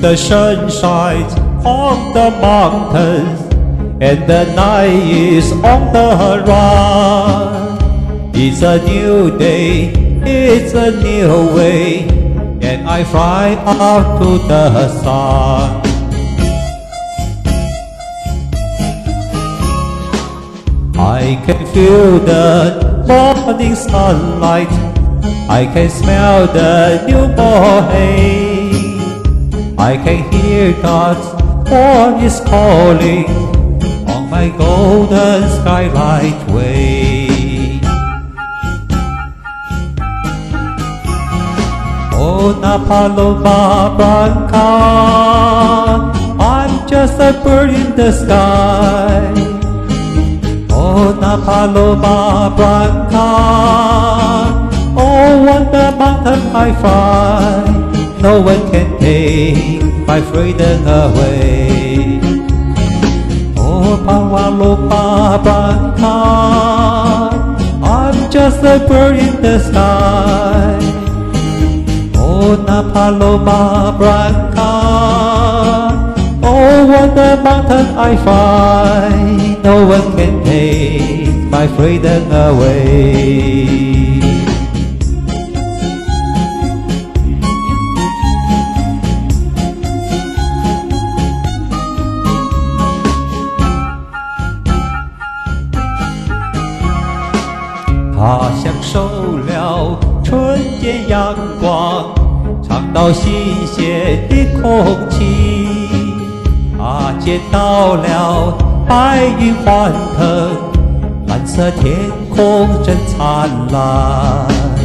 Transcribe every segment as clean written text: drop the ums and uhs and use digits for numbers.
The sun shines on the mountains, and the night is on the horizon. It's a new day, it's a new way, and I fly up to the sun. I can feel the morning sunlight, I can smell the newborn hay, I can hear God's voice calling on my golden skylight way. Oh, una paloma blanca, I'm just a bird in the sky. Oh, una paloma blanca, oh, on the mountain I fly. No one can take my freedom away. Oh, paloma blanca, I'm just a bird in the sky. Oh, una paloma blanca, oh, on the mountain I fly. No one can take my freedom away. 他享受了春天阳光，尝到新鲜的空气，他见到了白云欢腾，蓝色天空真灿烂。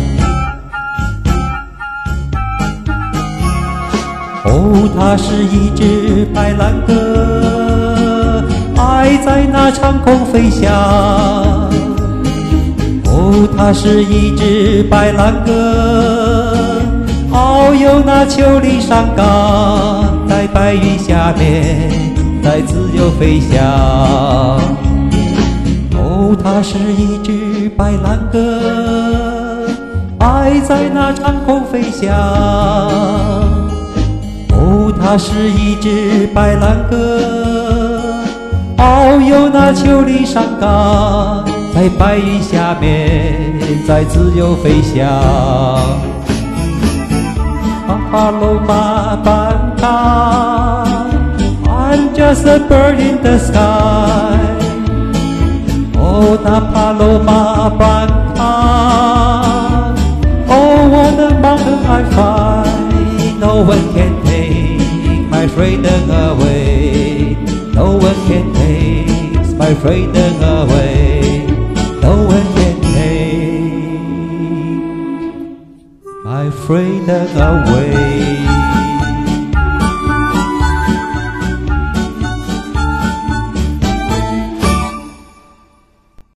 哦，它是一只白兰鸽，爱在那长空飞翔。哦，它是一只白兰鸽，遨游那丘陵山岗，在白云下面，在自由飞翔。哦，它是一只白兰鸽，爱在那长空飞翔。哦，它是一只白兰鸽，遨游那丘陵山岗，在白云下面，在自由飞翔。Paloma blanca, I'm just a bird in the sky. Oh, the paloma blanca, oh, on the mountain I fly. No one can take my freedom away. No one can take my freedom away. No one can take my freedom away.